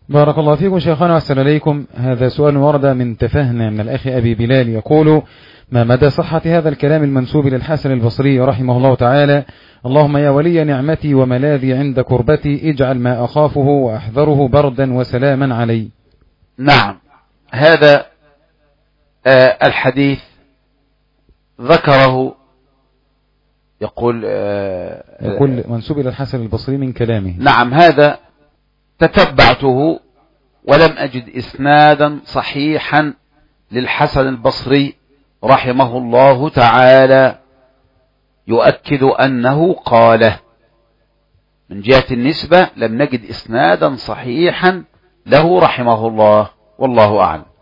بارك الله فيكم شيخنا وأحسن إليكم. هذا سؤال ورد من تفهنا من الأخ أبي بلال يقول: ما مدى صحة هذا الكلام المنسوب للحسن البصري رحمه الله تعالى: اللهم يا ولي نعمتي وملاذي عند كربتي اجعل ما أخافه وأحذره بردا وسلاما علي. نعم، هذا الحديث ذكره يقول منسوب إلى الحسن البصري من كلامه. نعم، هذا تتبعته ولم أجد إسنادا صحيحا للحسن البصري رحمه الله تعالى يؤكد أنه قاله. من جهة النسبة لم نجد إسنادا صحيحا له رحمه الله، والله أعلم.